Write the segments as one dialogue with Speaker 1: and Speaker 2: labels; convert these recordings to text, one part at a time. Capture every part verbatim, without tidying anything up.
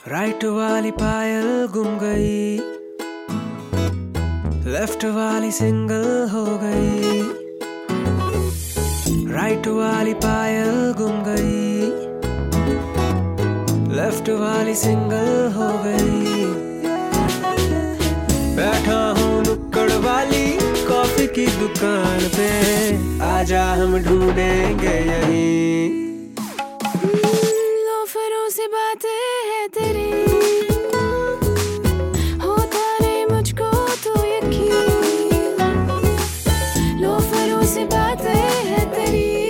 Speaker 1: Right वाली पायल गुम गई, लेफ्ट वाली सिंगल हो गई। राइट वाली पायल गुम गई, लेफ्ट वाली सिंगल हो गई। बैठा हूँ नुक्कड़ वाली कॉफी की दुकान पे, आजा हम ढूंढेंगे यहीं।
Speaker 2: लोफरों से बातें है तेरी, होता नहीं मुझको तो यकीन। लोफरों से बातें है तेरी,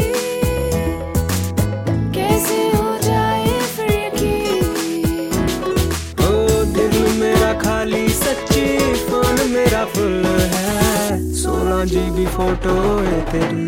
Speaker 2: कैसे हो जाए फिर यकीन।
Speaker 1: ओ दिल मेरा खाली सच्ची, फोन मेरा फुल है, सोलह जीबी फोटो है तेरी।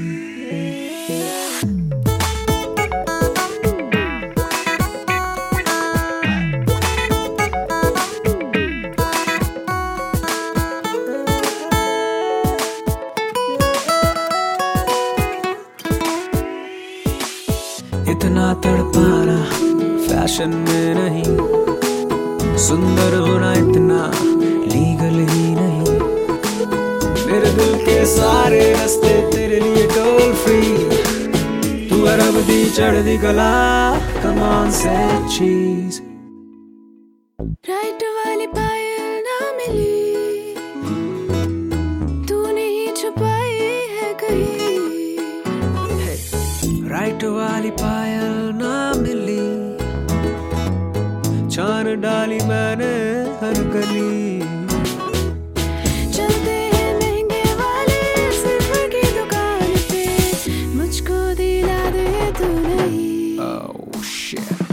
Speaker 1: इतना तड़पाना फैशन में नहीं, सुंदर होना इतना लीगल ही नहीं। मेरे दिल के सारे रास्ते तेरे लिए टोल फ्री, तू अरब दी चढ़ दी गला, कम ऑन से चीज।
Speaker 2: राइट वाली पायल ना मिली, तूने ही छुपाई है कहीं।
Speaker 1: राइट वाली पायल ना मिली, छान डाली मैंने हर गली।
Speaker 2: चलते हैं महंगे वाले सिल्वर की दुकान पे, मुझको दिला दे तू नहीं।
Speaker 1: Oh shit.